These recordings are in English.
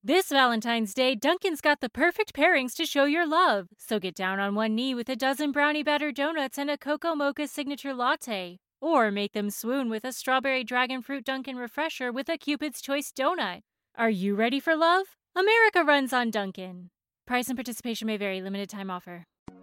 This Valentine's Day, Dunkin's got the perfect pairings to show your love. So get down on one knee with a dozen brownie batter donuts and a cocoa mocha signature latte. Or make them swoon with a strawberry dragon fruit Dunkin' refresher with a Cupid's Choice donut. Are you ready for love? America runs on Dunkin'. Price and participation may vary. Limited time offer.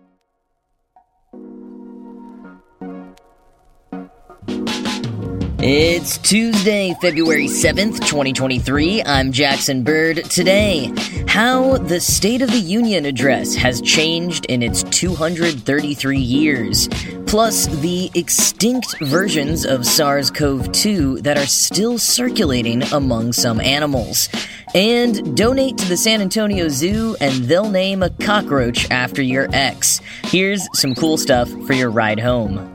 It's Tuesday, February 7th, 2023. I'm Jackson Bird. Today, how the State of the Union address has changed in its 233 years. Plus, the extinct versions of SARS-CoV-2 that are still circulating among some animals. And donate to the San Antonio Zoo and they'll name a cockroach after your ex. Here's some cool stuff for your ride home.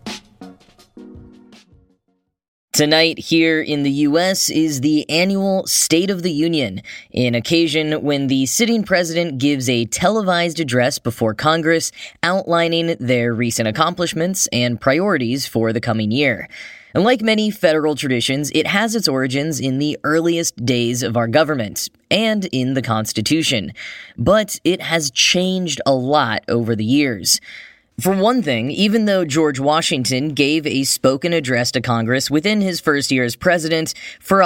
Tonight here in the U.S. is the annual State of the Union, an occasion when the sitting president gives a televised address before Congress outlining their recent accomplishments and priorities for the coming year. And like many federal traditions, it has its origins in the earliest days of our government and in the Constitution. But it has changed a lot over the years. For one thing, even though George Washington gave a spoken address to Congress within his first year as president, for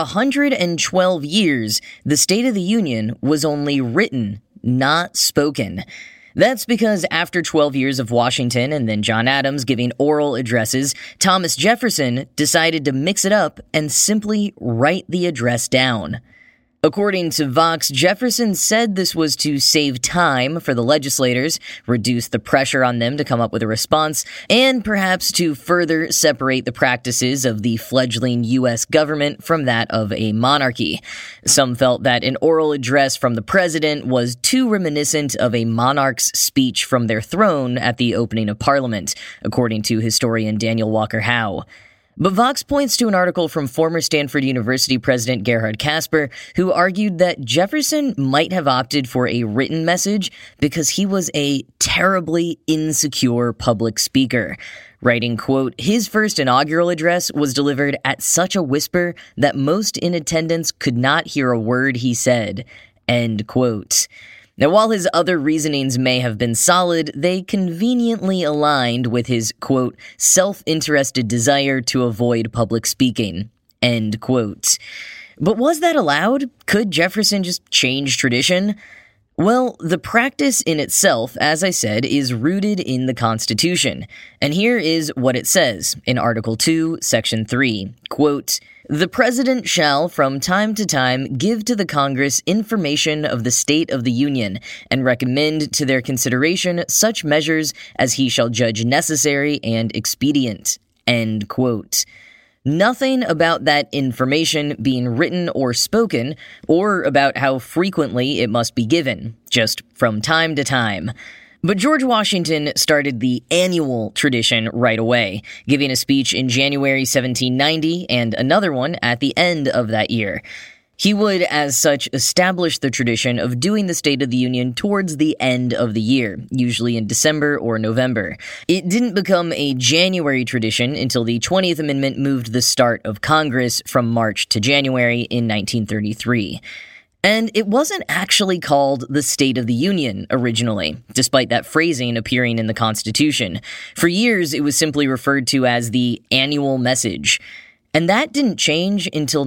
112 years, the State of the Union was only written, not spoken. That's because after 12 years of Washington and then John Adams giving oral addresses, Thomas Jefferson decided to mix it up and simply write the address down. According to Vox, Jefferson said this was to save time for the legislators, reduce the pressure on them to come up with a response, and perhaps to further separate the practices of the fledgling U.S. government from that of a monarchy. Some felt that an oral address from the president was too reminiscent of a monarch's speech from their throne at the opening of Parliament, according to historian Daniel Walker Howe. But Vox points to an article from former Stanford University President Gerhard Casper, who argued that Jefferson might have opted for a written message because he was a terribly insecure public speaker. Writing, quote, his first inaugural address was delivered at such a whisper that most in attendance could not hear a word he said, end quote. Now, while his other reasonings may have been solid, they conveniently aligned with his, quote, self-interested desire to avoid public speaking, end quote. But was that allowed? Could Jefferson just change tradition? Well, the practice in itself, as I said, is rooted in the Constitution. And here is what it says in Article 2, Section 3, quote, the President shall from time to time give to the Congress information of the State of the Union and recommend to their consideration such measures as he shall judge necessary and expedient, end quote. Nothing about that information being written or spoken, or about how frequently it must be given, just from time to time. But George Washington started the annual tradition right away, giving a speech in January 1790 and another one at the end of that year. He would, as such, establish the tradition of doing the State of the Union towards the end of the year, usually in December or November. It didn't become a January tradition until the 20th Amendment moved the start of Congress from March to January in 1933. And it wasn't actually called the State of the Union originally, despite that phrasing appearing in the Constitution. For years, it was simply referred to as the annual message. And that didn't change until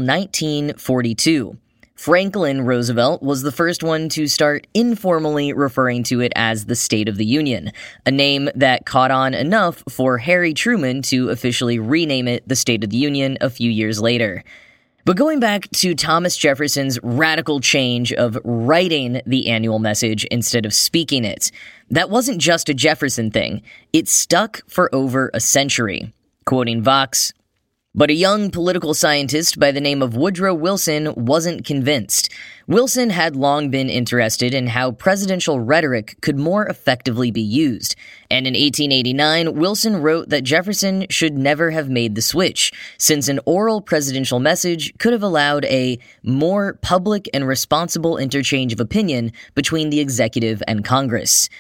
1942. Franklin Roosevelt was the first one to start informally referring to it as the State of the Union, a name that caught on enough for Harry Truman to officially rename it the State of the Union a few years later. But going back to Thomas Jefferson's radical change of writing the annual message instead of speaking it, that wasn't just a Jefferson thing. It stuck for over a century. Quoting Vox, but a young political scientist by the name of Woodrow Wilson wasn't convinced. Wilson had long been interested in how presidential rhetoric could more effectively be used, and in 1889, Wilson wrote that Jefferson should never have made the switch, since an oral presidential message could have allowed a more public and responsible interchange of opinion between the executive and Congress.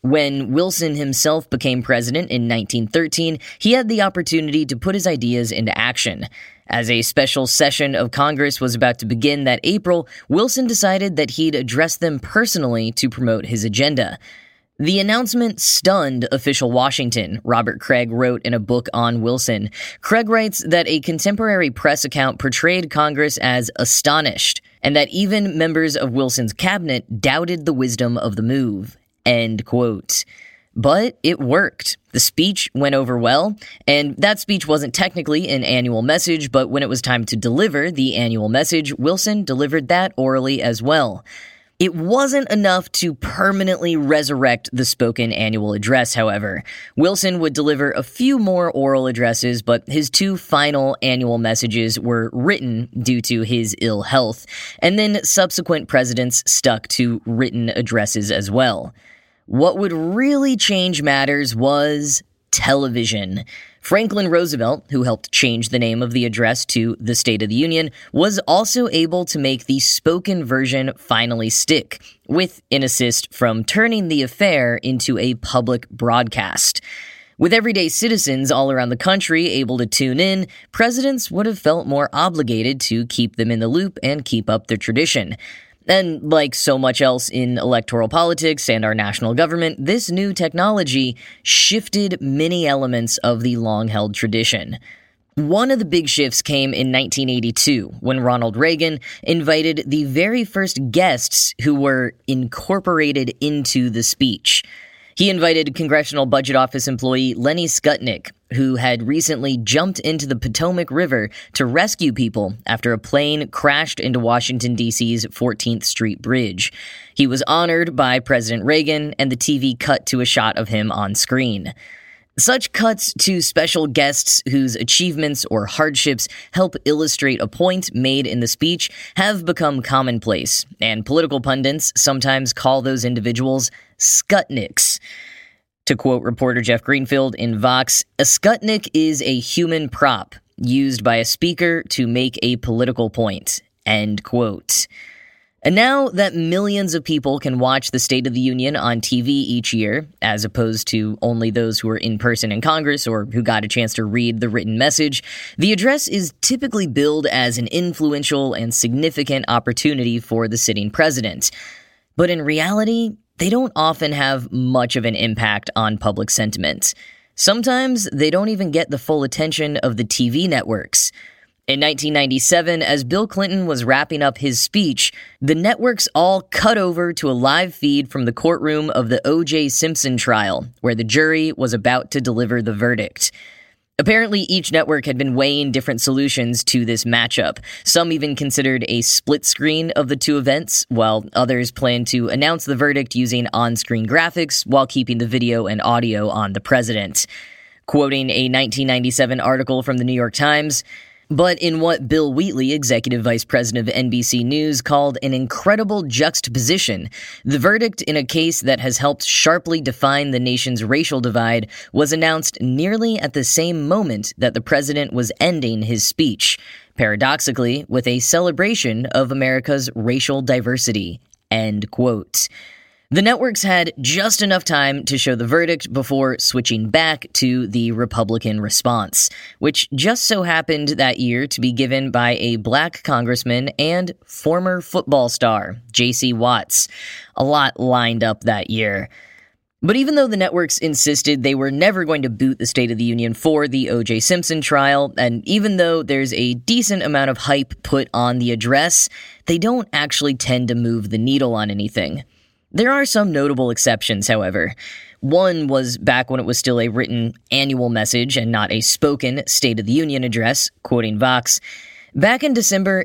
When Wilson himself became president in 1913, he had the opportunity to put his ideas into action. As a special session of Congress was about to begin that April, Wilson decided that he'd address them personally to promote his agenda. The announcement stunned official Washington, Robert Craig wrote in a book on Wilson. Craig writes that a contemporary press account portrayed Congress as astonished, and that even members of Wilson's cabinet doubted the wisdom of the move. End quote. But it worked. The speech went over well, and that speech wasn't technically an annual message, but when it was time to deliver the annual message, Wilson delivered that orally as well. It wasn't enough to permanently resurrect the spoken annual address, however. Wilson would deliver a few more oral addresses, but his two final annual messages were written due to his ill health, and then subsequent presidents stuck to written addresses as well. What would really change matters was television. Franklin Roosevelt, who helped change the name of the address to the State of the Union, was also able to make the spoken version finally stick, with an assist from turning the affair into a public broadcast. With everyday citizens all around the country able to tune in, presidents would have felt more obligated to keep them in the loop and keep up their tradition. And like so much else in electoral politics and our national government, this new technology shifted many elements of the long-held tradition. One of the big shifts came in 1982, when Ronald Reagan invited the very first guests who were incorporated into the speech. He invited Congressional Budget Office employee Lenny Skutnik, who had recently jumped into the Potomac River to rescue people after a plane crashed into Washington, D.C.'s 14th Street Bridge. He was honored by President Reagan, and the TV cut to a shot of him on screen. Such cuts to special guests whose achievements or hardships help illustrate a point made in the speech have become commonplace, and political pundits sometimes call those individuals Skutniks. To quote reporter Jeff Greenfield in Vox, a Skutnik is a human prop used by a speaker to make a political point. End quote. And now that millions of people can watch the State of the Union on TV each year, as opposed to only those who are in person in Congress or who got a chance to read the written message, the address is typically billed as an influential and significant opportunity for the sitting president. But in reality, they don't often have much of an impact on public sentiment. Sometimes they don't even get the full attention of the TV networks. In 1997, as Bill Clinton was wrapping up his speech, the networks all cut over to a live feed from the courtroom of the O.J. Simpson trial, where the jury was about to deliver the verdict. Apparently, each network had been weighing different solutions to this matchup. Some even considered a split screen of the two events, while others planned to announce the verdict using on-screen graphics while keeping the video and audio on the president. Quoting a 1997 article from the New York Times, but in what Bill Wheatley, executive vice president of NBC News, called an incredible juxtaposition, the verdict in a case that has helped sharply define the nation's racial divide was announced nearly at the same moment that the president was ending his speech, paradoxically with a celebration of America's racial diversity. End quote. The networks had just enough time to show the verdict before switching back to the Republican response, which just so happened that year to be given by a black congressman and former football star, J.C. Watts. A lot lined up that year. But even though the networks insisted they were never going to boot the State of the Union for the O.J. Simpson trial, and even though there's a decent amount of hype put on the address, they don't actually tend to move the needle on anything. There are some notable exceptions, however. One was back when it was still a written annual message and not a spoken State of the Union address, quoting Vox. Back in December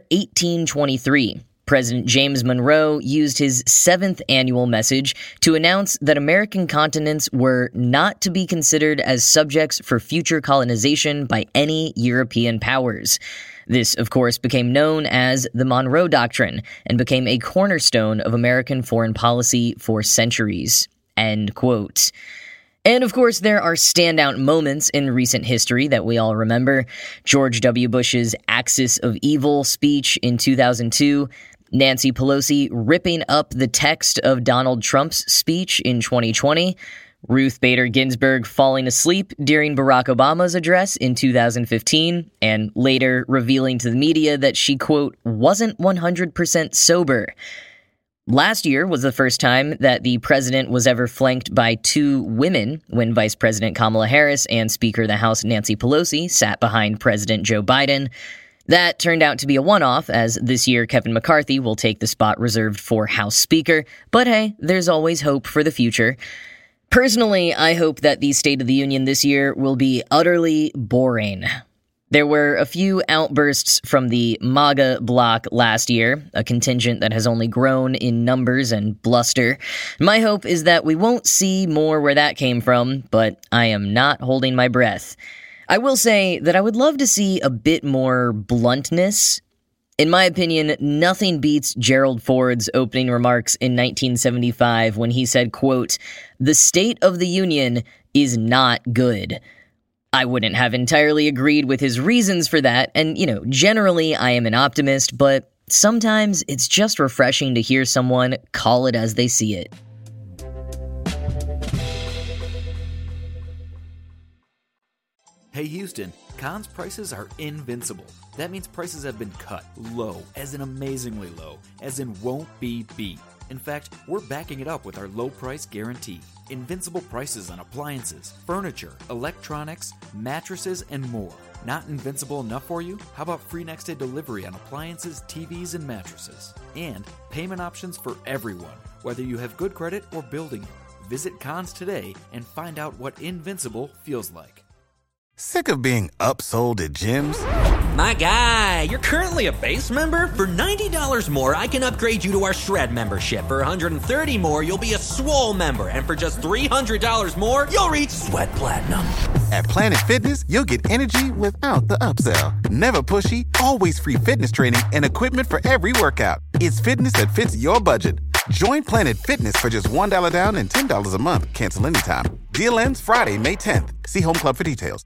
1823, President James Monroe used his 7th annual message to announce that American continents were not to be considered as subjects for future colonization by any European powers. This, of course, became known as the Monroe Doctrine and became a cornerstone of American foreign policy for centuries. End quote. And of course, there are standout moments in recent history that we all remember. George W. Bush's Axis of Evil speech in 2002, Nancy Pelosi ripping up the text of Donald Trump's speech in 2020, Ruth Bader Ginsburg falling asleep during Barack Obama's address in 2015, and later revealing to the media that she, quote, wasn't 100% sober. Last year was the first time that the president was ever flanked by two women when Vice President Kamala Harris and Speaker of the House Nancy Pelosi sat behind President Joe Biden. That turned out to be a one-off, as this year Kevin McCarthy will take the spot reserved for House Speaker, but hey, there's always hope for the future. Personally, I hope that the State of the Union this year will be utterly boring. There were a few outbursts from the MAGA bloc last year, a contingent that has only grown in numbers and bluster. My hope is that we won't see more where that came from, but I am not holding my breath. I will say that I would love to see a bit more bluntness. In my opinion, nothing beats Gerald Ford's opening remarks in 1975 when he said, quote, "The State of the Union is not good." I wouldn't have entirely agreed with his reasons for that, and, generally I am an optimist, but sometimes it's just refreshing to hear someone call it as they see it. Hey Houston, Conn's prices are invincible. That means prices have been cut low, as in amazingly low, as in won't be beat. In fact, we're backing it up with our low price guarantee. Invincible prices on appliances, furniture, electronics, mattresses, and more. Not invincible enough for you? How about free next day delivery on appliances, TVs, and mattresses? And payment options for everyone, whether you have good credit or building it. Visit Conn's today and find out what invincible feels like. Sick of being upsold at gyms? My guy, you're currently a base member? For $90 more, I can upgrade you to our Shred membership. For $130 more, you'll be a Swole member. And for just $300 more, you'll reach Sweat Platinum. At Planet Fitness, you'll get energy without the upsell. Never pushy, always free fitness training and equipment for every workout. It's fitness that fits your budget. Join Planet Fitness for just $1 down and $10 a month. Cancel anytime. Deal ends Friday, May 10th. See Home Club for details.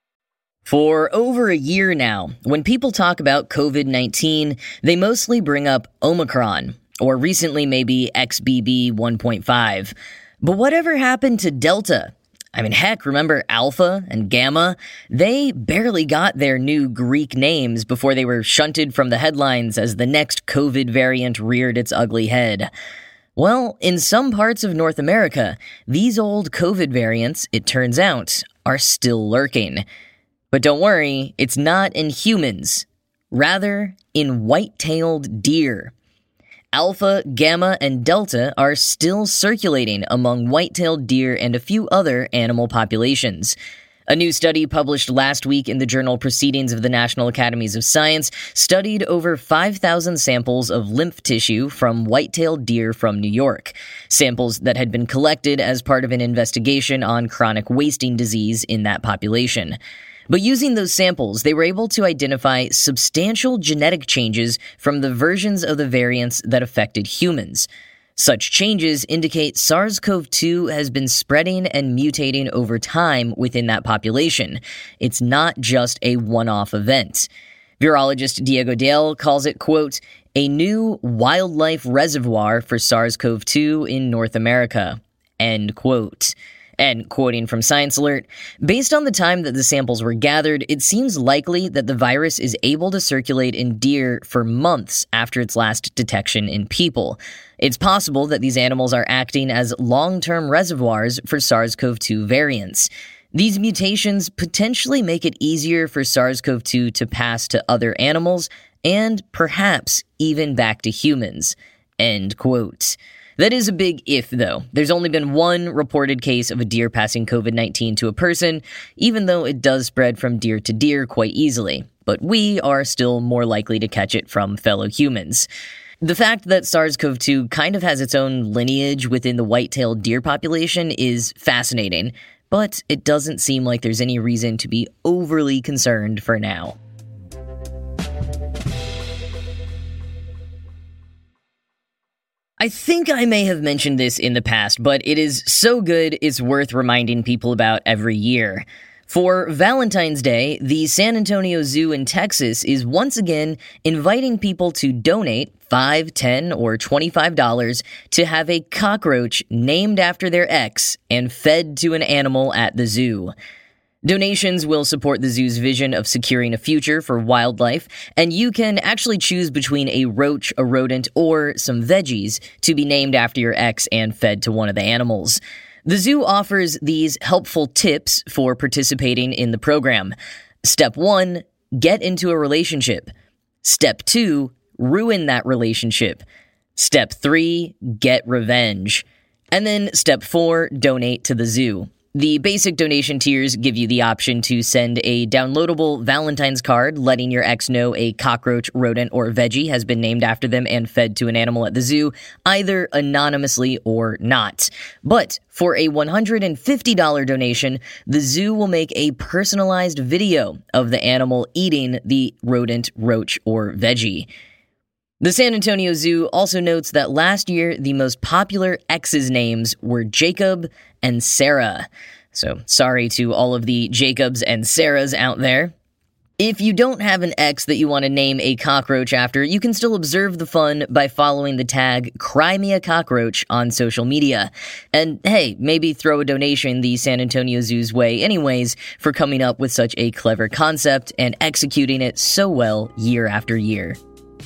For over a year now, when people talk about COVID-19, they mostly bring up Omicron, or recently maybe XBB 1.5. But whatever happened to Delta? Heck, remember Alpha and Gamma? They barely got their new Greek names before they were shunted from the headlines as the next COVID variant reared its ugly head. Well, in some parts of North America, these old COVID variants, it turns out, are still lurking. But don't worry, it's not in humans. Rather, in white-tailed deer. Alpha, Gamma, and Delta are still circulating among white-tailed deer and a few other animal populations. A new study published last week in the journal Proceedings of the National Academies of Science studied over 5,000 samples of lymph tissue from white-tailed deer from New York, samples that had been collected as part of an investigation on chronic wasting disease in that population. But using those samples, they were able to identify substantial genetic changes from the versions of the variants that affected humans. Such changes indicate SARS-CoV-2 has been spreading and mutating over time within that population. It's not just a one-off event. Virologist Diego Dale calls it, quote, a new wildlife reservoir for SARS-CoV-2 in North America, end quote. And quoting from Science Alert, based on the time that the samples were gathered, it seems likely that the virus is able to circulate in deer for months after its last detection in people. It's possible that these animals are acting as long-term reservoirs for SARS-CoV-2 variants. These mutations potentially make it easier for SARS-CoV-2 to pass to other animals and perhaps even back to humans. End quote. That is a big if, though. There's only been one reported case of a deer passing COVID-19 to a person, even though it does spread from deer to deer quite easily. But we are still more likely to catch it from fellow humans. The fact that SARS-CoV-2 kind of has its own lineage within the white-tailed deer population is fascinating, but it doesn't seem like there's any reason to be overly concerned for now. I think I may have mentioned this in the past, but it is so good it's worth reminding people about every year. For Valentine's Day, the San Antonio Zoo in Texas is once again inviting people to donate $5, $10, or $25 to have a cockroach named after their ex and fed to an animal at the zoo. Donations will support the zoo's vision of securing a future for wildlife, and you can actually choose between a roach, a rodent, or some veggies to be named after your ex and fed to one of the animals. The zoo offers these helpful tips for participating in the program. Step 1, get into a relationship. Step 2, ruin that relationship. Step 3, get revenge. And then Step 4, donate to the zoo. The basic donation tiers give you the option to send a downloadable Valentine's card letting your ex know a cockroach, rodent, or veggie has been named after them and fed to an animal at the zoo, either anonymously or not. But for a $150 donation, the zoo will make a personalized video of the animal eating the rodent, roach, or veggie. The San Antonio Zoo also notes that last year, the most popular exes' names were Jacob and Sarah. So, sorry to all of the Jacobs and Sarahs out there. If you don't have an ex that you want to name a cockroach after, you can still observe the fun by following the tag #CryMeACockroach on social media. And hey, maybe throw a donation the San Antonio Zoo's way anyways for coming up with such a clever concept and executing it so well year after year.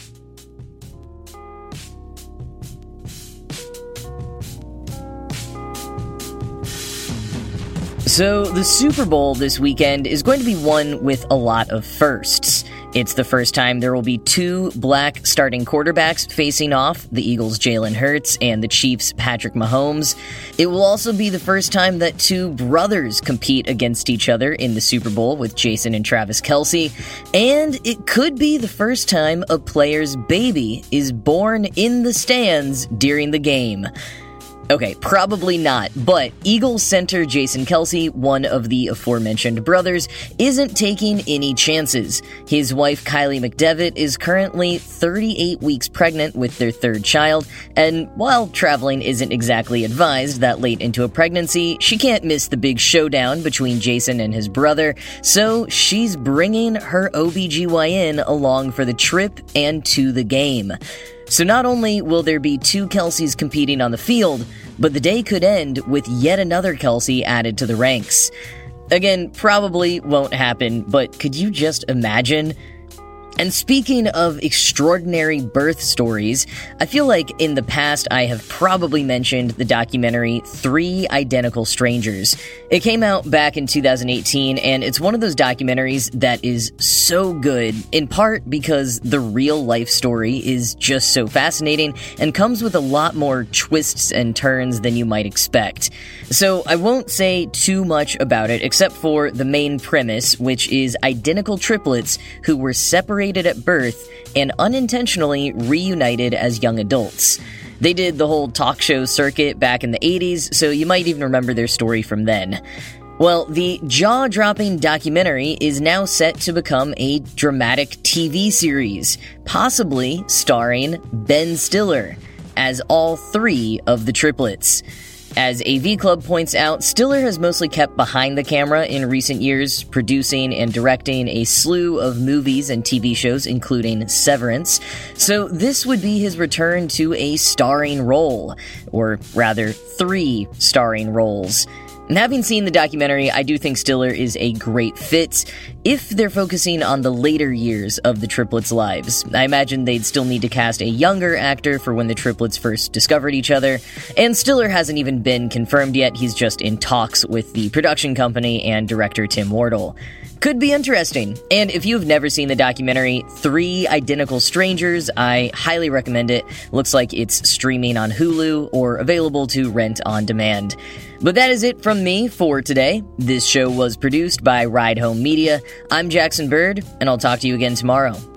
So, the Super Bowl this weekend is going to be one with a lot of firsts. It's the first time there will be two black starting quarterbacks facing off, the Eagles' Jalen Hurts and the Chiefs' Patrick Mahomes. It will also be the first time that two brothers compete against each other in the Super Bowl with Jason and Travis Kelce. And it could be the first time a player's baby is born in the stands during the game. Okay, probably not, but Eagles center Jason Kelce, one of the aforementioned brothers, isn't taking any chances. His wife Kylie McDevitt is currently 38 weeks pregnant with their third child, and while traveling isn't exactly advised that late into a pregnancy, she can't miss the big showdown between Jason and his brother, so she's bringing her OBGYN along for the trip and to the game. So not only will there be two Kelces competing on the field, but the day could end with yet another Kelce added to the ranks. Again, probably won't happen, but could you just imagine? And speaking of extraordinary birth stories, I feel like in the past I have probably mentioned the documentary 3 Identical Strangers. It came out back in 2018, and it's one of those documentaries that is so good, in part because the real life story is just so fascinating and comes with a lot more twists and turns than you might expect. So I won't say too much about it except for the main premise, which is identical triplets who were separated at birth and unintentionally reunited as young adults. They did the whole talk show circuit back in the 80s, so you might even remember their story from then. Well, the jaw-dropping documentary is now set to become a dramatic TV series, possibly starring Ben Stiller as all 3 of the triplets. As AV Club points out, Stiller has mostly kept behind the camera in recent years, producing and directing a slew of movies and TV shows, including Severance. So this would be his return to a starring role, or rather 3 starring roles. And having seen the documentary, I do think Stiller is a great fit if they're focusing on the later years of the triplets' lives. I imagine they'd still need to cast a younger actor for when the triplets first discovered each other, and Stiller hasn't even been confirmed yet. He's just in talks with the production company and director Tim Wardle. Could be interesting. And if you've never seen the documentary 3 Identical Strangers, I highly recommend it. Looks like it's streaming on Hulu or available to rent on demand. But that is it from me for today. This show was produced by Ride Home Media. I'm Jackson Bird, and I'll talk to you again tomorrow.